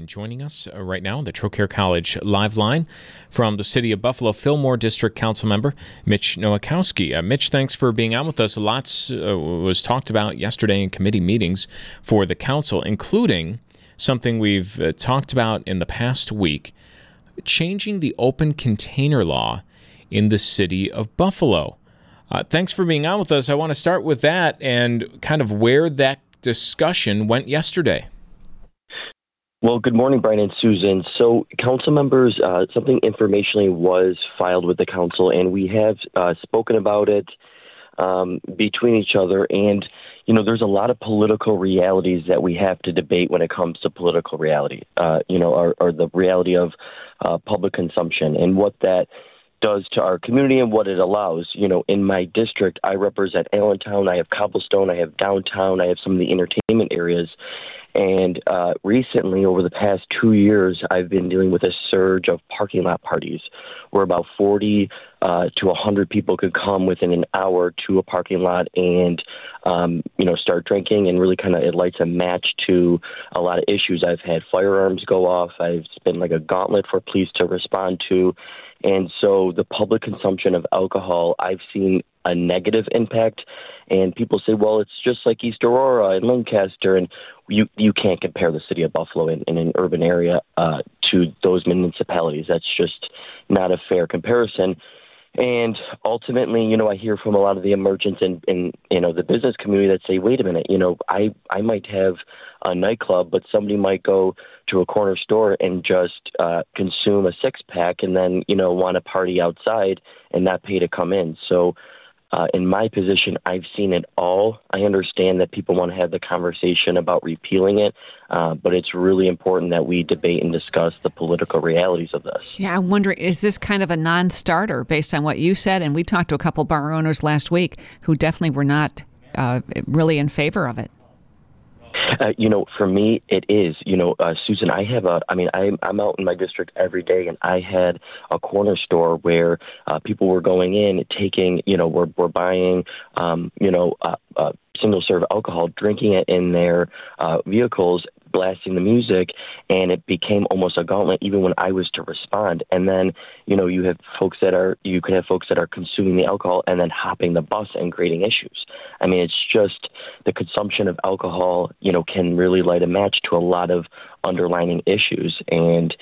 And joining us right now on the Trocaire College Live Line from the City of Buffalo, Fillmore District Council Member Mitch Nowakowski. Mitch, thanks for being on with us. Lots was talked about yesterday in committee meetings for the council, including something we've talked about in the past week, changing the open container law in the City of Buffalo. Thanks for being on with us. I want to start with that and kind of where that discussion went yesterday. Well, good morning, Brian and Susan. So, council members, something informationally was filed with the council, and we have spoken about it between each other. And, you know, there's a lot of political realities that we have to debate when it comes to political reality, or the reality of public consumption and what that does to our community and what it allows. You know, in my district, I represent Allentown, I have Cobblestone, I have downtown, I have some of the entertainment areas. And recently, over the past 2 years, I've been dealing with a surge of parking lot parties where about 40 to 100 people could come within an hour to a parking lot and, start drinking, and really kind of it lights a match to a lot of issues. I've had firearms go off. It's been like a gauntlet for police to respond to. And so the public consumption of alcohol, I've seen a negative impact. And people say, well, it's just like East Aurora and Lancaster, and you can't compare the city of Buffalo in an urban area to those municipalities. That's just not a fair comparison. And ultimately, you know, I hear from a lot of the emergents in the business community that say, wait a minute, you know, I might have a nightclub, but somebody might go to a corner store and just consume a six-pack and then, you know, want to party outside and not pay to come in. So in my position, I've seen it all. I understand that people want to have the conversation about repealing it, but it's really important that we debate and discuss the political realities of this. Yeah, I'm wondering, is this kind of a non-starter based on what you said? And we talked to a couple bar owners last week who definitely were not really in favor of it. For me, it is. Susan, I'm out in my district every day, and I had a corner store where people were going in, taking, we're buying, single-serve alcohol, drinking it in their vehicles, blasting the music, and it became almost a gauntlet even when I was to respond. And then, you could have folks that are consuming the alcohol and then hopping the bus and creating issues. I mean, it's just the consumption of alcohol, can really light a match to a lot of underlining issues. And,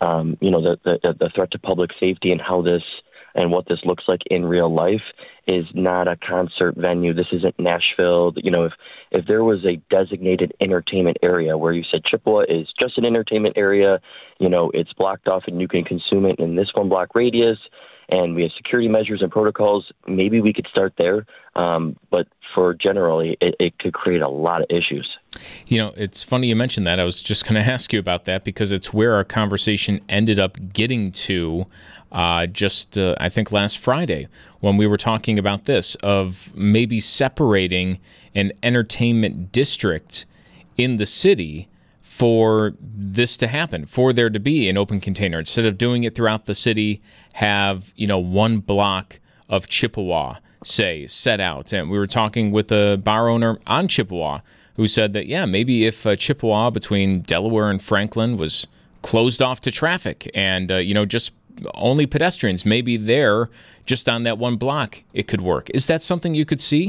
the threat to public safety and how this and what this looks like in real life is not a concert venue. This isn't Nashville. If there was a designated entertainment area where you said Chippewa is just an entertainment area, it's blocked off and you can consume it in this 1 block radius, and we have security measures and protocols, maybe we could start there. But for generally, it could create a lot of issues. It's funny you mentioned that. I was just going to ask you about that because it's where our conversation ended up getting to I think last Friday when we were talking about this, of maybe separating an entertainment district in the city for this to happen, for there to be an open container. Instead of doing it throughout the city, have, 1 block of Chippewa, say, set out. And we were talking with a bar owner on Chippewa who said that, maybe if Chippewa between Delaware and Franklin was closed off to traffic and, just only pedestrians, maybe there, just on that 1 block, it could work. Is that something you could see?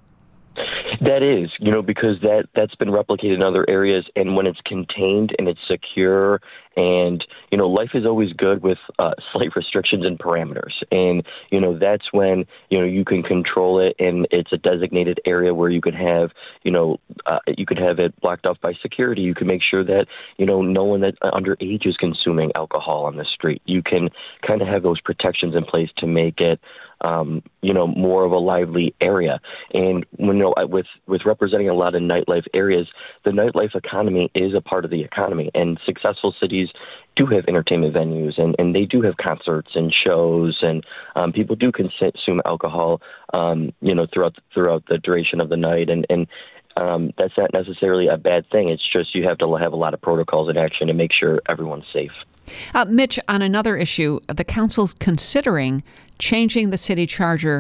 That is, because that's been replicated in other areas, and when it's contained and it's secure, and, life is always good with slight restrictions and parameters. And, that's when, you can control it, and it's a designated area where you can have, you could have it blocked off by security. You can make sure that, no one that's underage is consuming alcohol on the street. You can kind of have those protections in place to make it, more of a lively area. And with representing a lot of nightlife areas, the nightlife economy is a part of the economy, and successful cities do have entertainment venues, and they do have concerts and shows, and people do consume alcohol, throughout the duration of the night, and that's not necessarily a bad thing. It's just you have to have a lot of protocols in action to make sure everyone's safe. Mitch, on another issue, the council's considering changing the city charter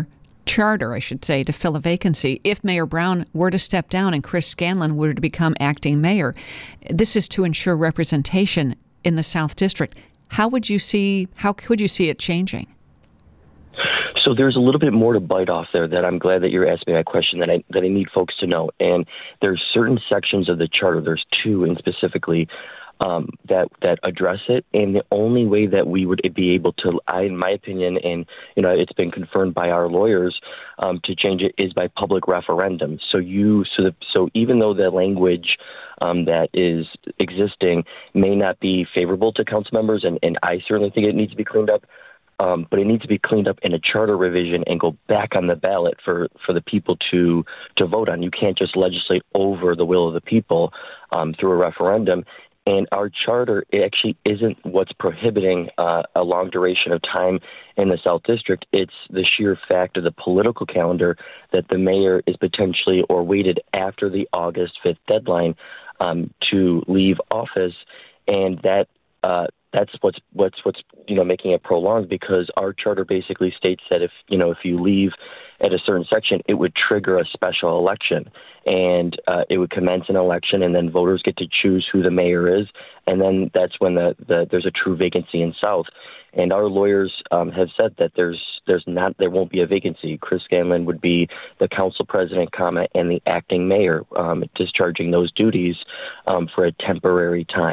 charter, I should say, to fill a vacancy if Mayor Brown were to step down and Chris Scanlon were to become acting mayor. This is to ensure representation in the South District. How could you see it changing? So there's a little bit more to bite off there that I'm glad that you're asking that question that I need folks to know. And there's certain sections of the charter, there's two in specifically, that address it. And the only way that we would be able to, in my opinion, and it's been confirmed by our lawyers, to change it is by public referendum. So even though the language that is existing may not be favorable to council members, and I certainly think it needs to be cleaned up, but it needs to be cleaned up in a charter revision and go back on the ballot for the people to vote on. You can't just legislate over the will of the people through a referendum. And our charter, it actually isn't what's prohibiting a long duration of time in the South District. It's the sheer fact of the political calendar that the mayor is potentially or waited after the August 5th deadline to leave office, and that's what's making it prolonged, because our charter basically states that if you leave at a certain section, it would trigger a special election, and it would commence an election, and then voters get to choose who the mayor is, and then that's when there's a true vacancy in South. And our lawyers have said that there won't be a vacancy. Chris Scanlon would be the council president, and the acting mayor, discharging those duties for a temporary time.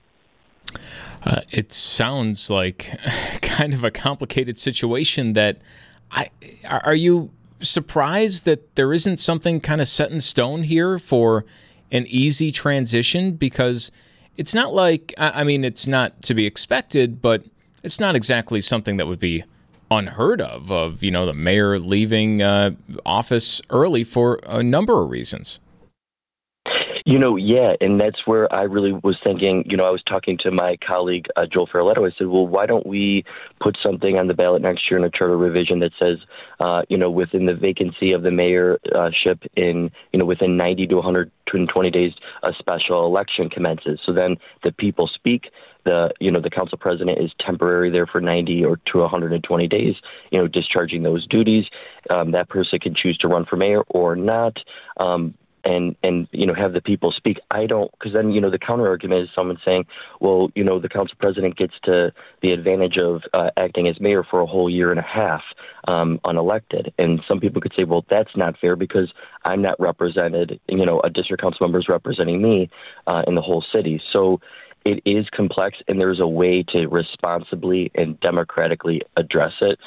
It sounds like kind of a complicated situation. Are you surprised that there isn't something kind of set in stone here for an easy transition? Because it's not like, it's not to be expected, but it's not exactly something that would be unheard of the mayor leaving office early for a number of reasons. Yeah, and that's where I really was thinking, I was talking to my colleague, Joel Ferroletto. I said, well, why don't we put something on the ballot next year in a charter revision that says, within the vacancy of the mayorship within 90 to 120 days, a special election commences. So then the people speak. The council president is temporary there for 90 or to 120 days, discharging those duties. That person can choose to run for mayor or not. And have the people speak. I don't, because then, the counter argument is someone saying, well, the council president gets to the advantage of acting as mayor for a whole year and a half unelected. And some people could say, well, that's not fair because I'm not represented, a district council member is representing me in the whole city. So it is complex, and there's a way to responsibly and democratically address it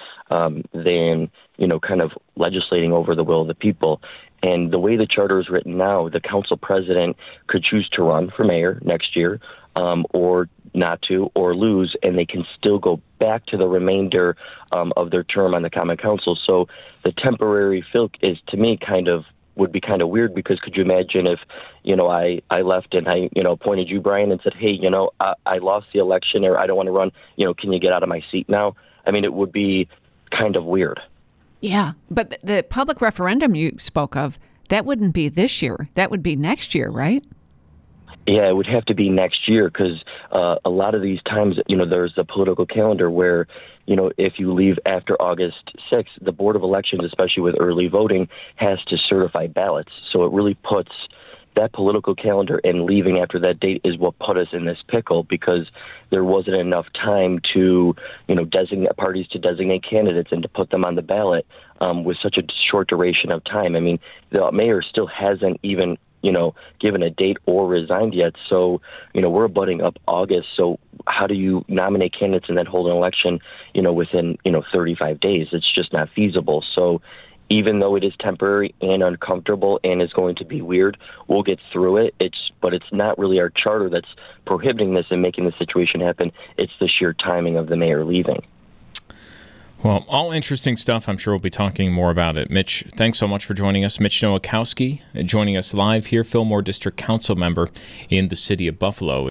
than, kind of legislating over the will of the people. And the way the charter is written now, the council president could choose to run for mayor next year or not to, or lose, and they can still go back to the remainder of their term on the common council. So the temporary fill is, to me, would be kind of weird, because could you imagine if, I left and I, appointed you, Brian, and said, hey, I lost the election, or I don't want to run, can you get out of my seat now? It would be kind of weird. Yeah, but the public referendum you spoke of, that wouldn't be this year. That would be next year, right? Yeah, it would have to be next year, because a lot of these times, there's the political calendar where, if you leave after August 6th, the Board of Elections, especially with early voting, has to certify ballots. So it really puts that political calendar, and leaving after that date is what put us in this pickle, because there wasn't enough time to, designate parties to designate candidates and to put them on the ballot with such a short duration of time. The mayor still hasn't even, given a date or resigned yet. So, we're abutting up August. So how do you nominate candidates and then hold an election, within, 35 days? It's just not feasible. So even though it is temporary and uncomfortable and is going to be weird, we'll get through it. But it's not really our charter that's prohibiting this and making the situation happen. It's the sheer timing of the mayor leaving. Well, all interesting stuff. I'm sure we'll be talking more about it. Mitch, thanks so much for joining us. Mitch Nowakowski joining us live here, Fillmore District Council member in the city of Buffalo.